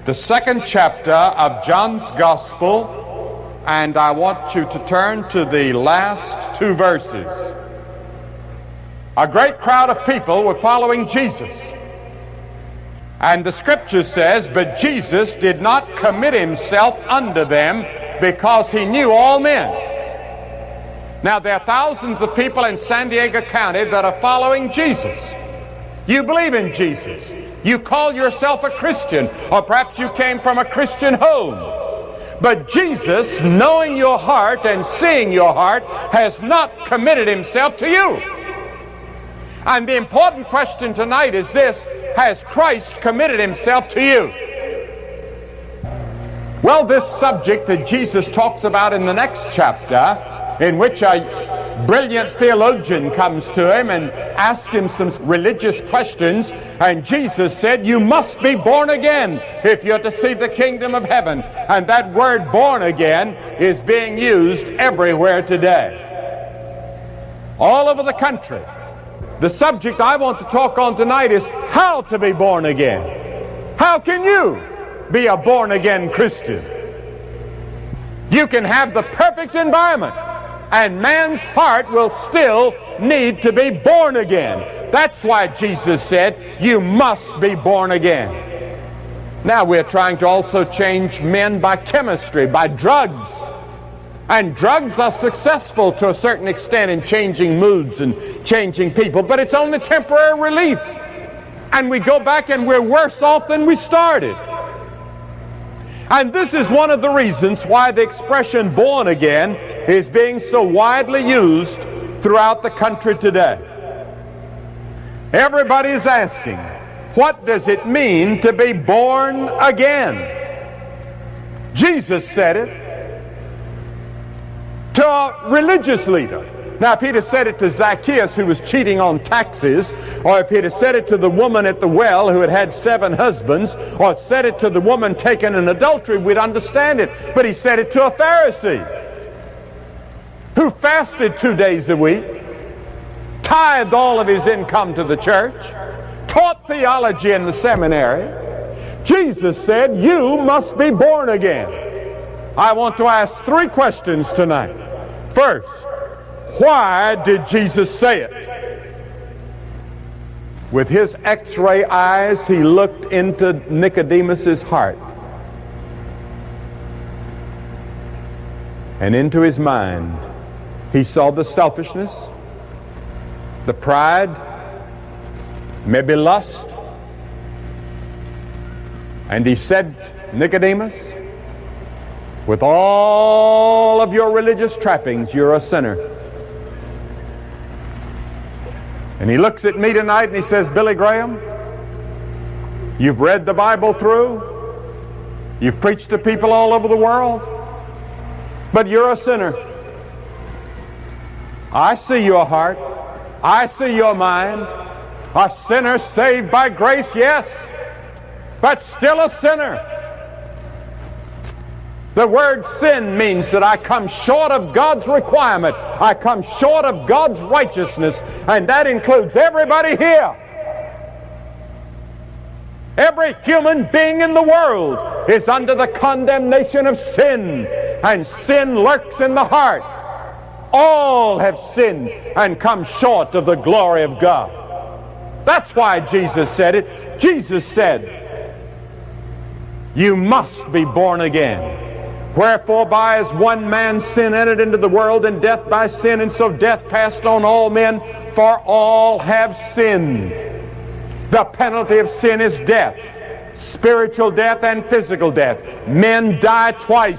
the second chapter of John's Gospel, and I want you to turn to the last two verses. A great crowd of people were following Jesus. And the scripture says, but Jesus did not commit himself unto them because he knew all men. Now, there are thousands of people in San Diego County that are following Jesus. You believe in Jesus. You call yourself a Christian, or perhaps you came from a Christian home. But Jesus, knowing your heart and seeing your heart, has not committed himself to you. And the important question tonight is this: has Christ committed himself to you? Well, this subject that Jesus talks about in the next chapter, in which a brilliant theologian comes to him and asks him some religious questions, and Jesus said, you must be born again if you're to see the kingdom of heaven. And that word born again is being used everywhere today, all over the country. The subject I want to talk on tonight is how to be born again. How can you be a born-again Christian? You can have the perfect environment, and man's heart will still need to be born again. That's why Jesus said, you must be born again. Now we're trying to also change men by chemistry, by drugs. And drugs are successful to a certain extent in changing moods and changing people, but it's only temporary relief. And we go back and we're worse off than we started. And this is one of the reasons why the expression born again is being so widely used throughout the country today. Everybody is asking, what does it mean to be born again? Jesus said it to a religious leader. Now, if he'd have said it to Zacchaeus, who was cheating on taxes, or if he'd have said it to the woman at the well who had had 7 husbands, or said it to the woman taken in adultery, we'd understand it. But he said it to a Pharisee who fasted 2 days a week, tithed all of his income to the church, taught theology in the seminary. Jesus said, you must be born again. I want to ask 3 questions tonight. First, why did Jesus say it? With his x-ray eyes, he looked into Nicodemus's heart and into his mind. He saw the selfishness, the pride, maybe lust. And he said, Nicodemus, with all of your religious trappings, you're a sinner. And he looks at me tonight and he says, Billy Graham, you've read the Bible through, you've preached to people all over the world, but you're a sinner. I see your heart, I see your mind. A sinner saved by grace, yes, but still a sinner. The word sin means that I come short of God's requirement. I come short of God's righteousness, and that includes everybody here. Every human being in the world is under the condemnation of sin, and sin lurks in the heart. All have sinned and come short of the glory of God. That's why Jesus said it. Jesus said, you must be born again. Wherefore by as one man's sin entered into the world, and death by sin, and so death passed on all men, for all have sinned. The penalty of sin is death, spiritual death and physical death. Men die twice.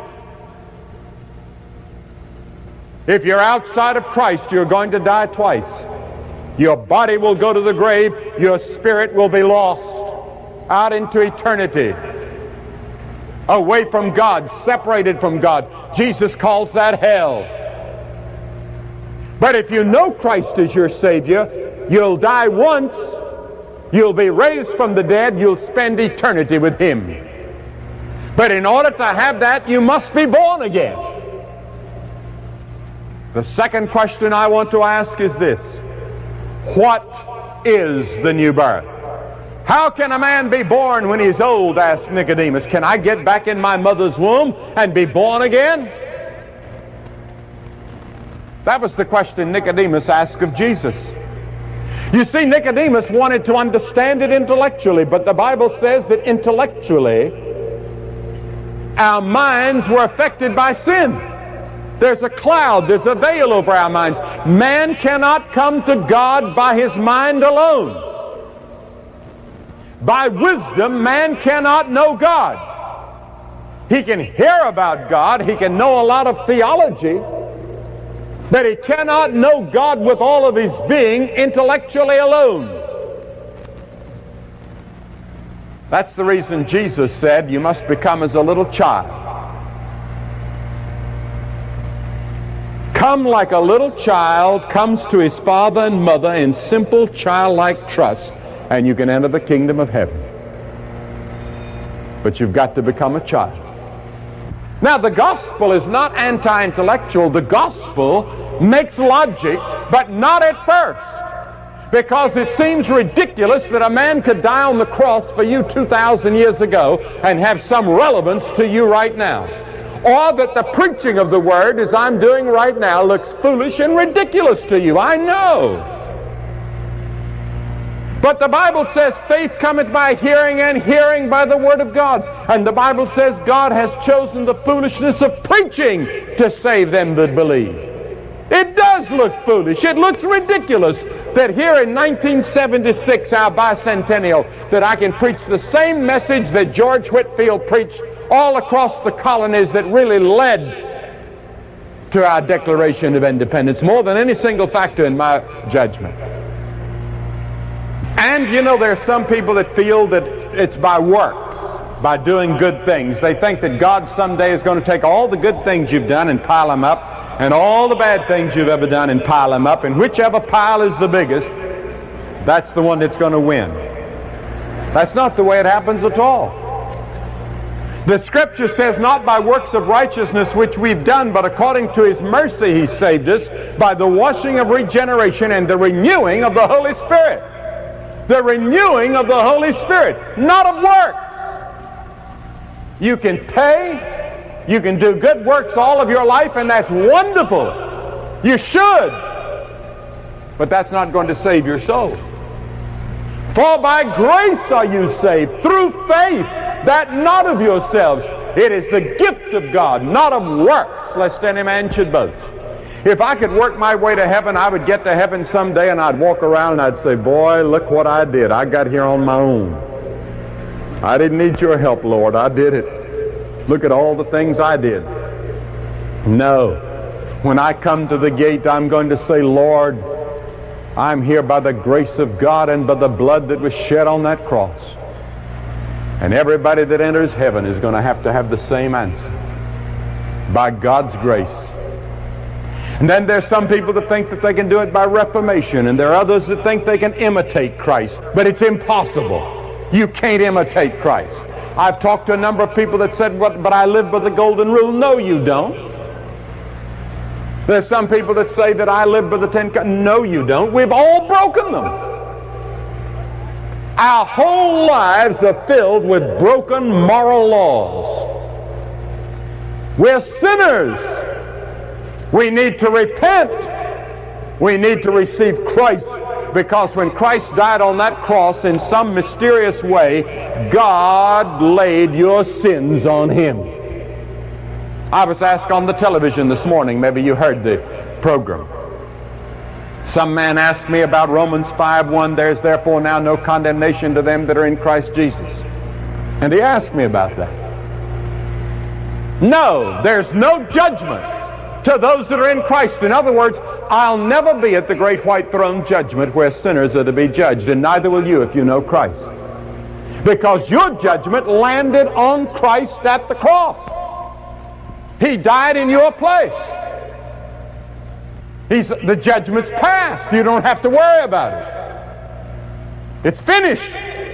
If you're outside of Christ, you're going to die twice. Your body will go to the grave, your spirit will be lost out into eternity, away from God, separated from God. Jesus calls that hell. But if you know Christ as your Savior, you'll die once, you'll be raised from the dead, you'll spend eternity with Him. But in order to have that, you must be born again. The second question I want to ask is this: what is the new birth? How can a man be born when he's old? Asked Nicodemus. Can I get back in my mother's womb and be born again? That was the question Nicodemus asked of Jesus. You see, Nicodemus wanted to understand it intellectually, but the Bible says that intellectually our minds were affected by sin. There's a cloud, there's a veil over our minds. Man cannot come to God by his mind alone. By wisdom, man cannot know God. He can hear about God, he can know a lot of theology, but he cannot know God with all of his being intellectually alone. That's the reason Jesus said, you must become as a little child. Come like a little child comes to his father and mother in simple childlike trust, and you can enter the kingdom of heaven. But you've got to become a child. Now, the gospel is not anti-intellectual. The gospel makes logic, but not at first. Because it seems ridiculous that a man could die on the cross for you 2,000 years ago and have some relevance to you right now. Or that the preaching of the word, as I'm doing right now, looks foolish and ridiculous to you. I know. But the Bible says faith cometh by hearing, and hearing by the word of God. And the Bible says God has chosen the foolishness of preaching to save them that believe. It does look foolish. It looks ridiculous that here in 1976, our bicentennial, that I can preach the same message that George Whitefield preached all across the colonies that really led to our Declaration of Independence, more than any single factor in my judgment. And you know, there are some people that feel that it's by works, by doing good things. They think that God someday is going to take all the good things you've done and pile them up, and all the bad things you've ever done and pile them up, and whichever pile is the biggest, that's the one that's going to win. That's not the way it happens at all. The Scripture says, not by works of righteousness which we've done, but according to His mercy He saved us by the washing of regeneration and the renewing of the Holy Spirit. The renewing of the Holy Spirit, not of works. You can pay, you can do good works all of your life, and that's wonderful. You should. But that's not going to save your soul. For by grace are you saved, through faith, that not of yourselves. It is the gift of God, not of works, lest any man should boast. If I could work my way to heaven, I would get to heaven someday and I'd walk around and I'd say, boy, look what I did. I got here on my own. I didn't need your help, Lord. I did it. Look at all the things I did. No. When I come to the gate, I'm going to say, Lord, I'm here by the grace of God and by the blood that was shed on that cross. And everybody that enters heaven is going to have the same answer. By God's grace. And then there's some people that think that they can do it by reformation, and there are others that think they can imitate Christ. But it's impossible. You can't imitate Christ. I've talked to a number of people that said, but I live by the golden rule. No, you don't. There's some people that say that I live by the 10 Commandments. No, you don't. We've all broken them. Our whole lives are filled with broken moral laws. We're sinners. We need to repent. We need to receive Christ, because when Christ died on that cross, in some mysterious way, God laid your sins on Him. I was asked on the television this morning, maybe you heard the program. Some man asked me about Romans 5:1, there's therefore now no condemnation to them that are in Christ Jesus. And he asked me about that. No, there's no judgment to those that are in Christ. In other words, I'll never be at the great white throne judgment where sinners are to be judged, and neither will you if you know Christ. Because your judgment landed on Christ at the cross. He died in your place. The judgment's passed. You don't have to worry about it. It's finished.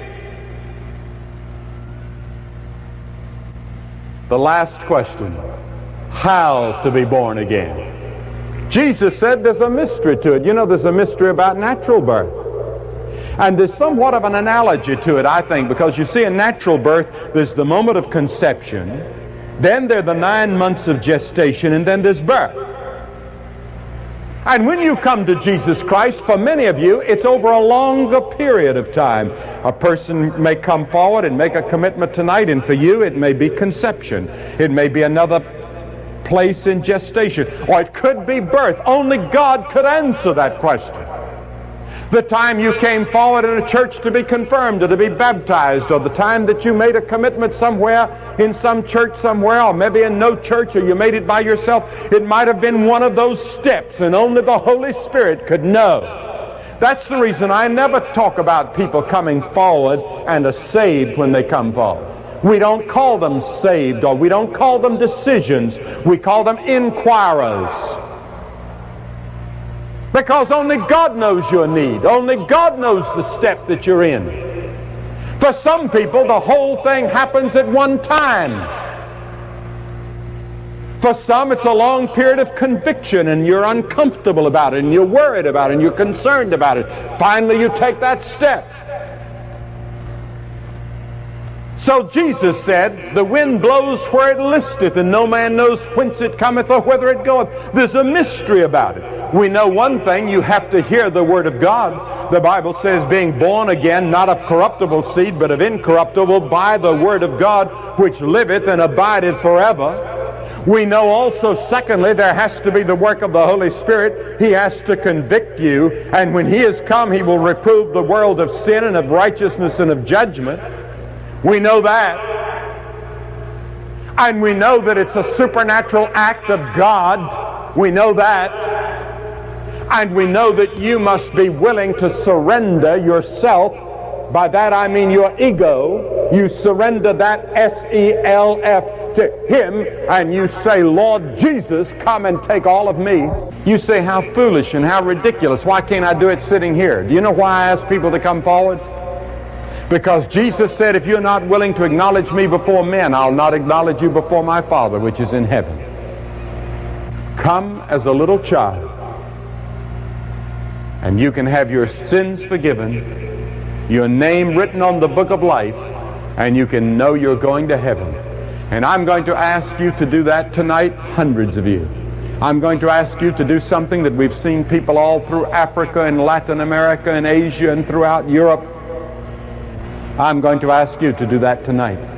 The last question. How to be born again? Jesus said there's a mystery to it. You know, there's a mystery about natural birth. And there's somewhat of an analogy to it, I think, because you see, in natural birth, there's the moment of conception, then there are the 9 months of gestation, and then there's birth. And when you come to Jesus Christ, for many of you, it's over a longer period of time. A person may come forward and make a commitment tonight, and for you, it may be conception. It may be another place in gestation, or it could be birth. Only God could answer that question. The time you came forward in a church to be confirmed or to be baptized, or the time that you made a commitment somewhere in some church somewhere, or maybe in no church, or you made it by yourself, it might have been one of those steps, and only the Holy Spirit could know. That's the reason I never talk about people coming forward and are saved when they come forward. We don't call them saved, or we don't call them decisions. We call them inquirers. Because only God knows your need. Only God knows the step that you're in. For some people, the whole thing happens at one time. For some, it's a long period of conviction, and you're uncomfortable about it, and you're worried about it, and you're concerned about it. Finally, you take that step. So Jesus said, the wind blows where it listeth, and no man knows whence it cometh or whither it goeth. There's a mystery about it. We know one thing, you have to hear the Word of God. The Bible says, being born again, not of corruptible seed, but of incorruptible, by the Word of God, which liveth and abideth forever. We know also, secondly, there has to be the work of the Holy Spirit. He has to convict you, and when He has come, He will reprove the world of sin and of righteousness and of judgment. We know that. And we know that it's a supernatural act of God. We know that. And we know that you must be willing to surrender yourself. By that I mean your ego. You surrender that S-E-L-F to Him, and you say, Lord Jesus, come and take all of me. You say, how foolish and how ridiculous. Why can't I do it sitting here? Do you know why I ask people to come forward? Because Jesus said, if you're not willing to acknowledge me before men, I'll not acknowledge you before my Father which is in heaven. Come as a little child, and you can have your sins forgiven, your name written on the book of life, and you can know you're going to heaven. And I'm going to ask you to do that tonight, hundreds of you. I'm going to ask you to do something that we've seen people all through Africa and Latin America and Asia and throughout Europe. I'm going to ask you to do that tonight.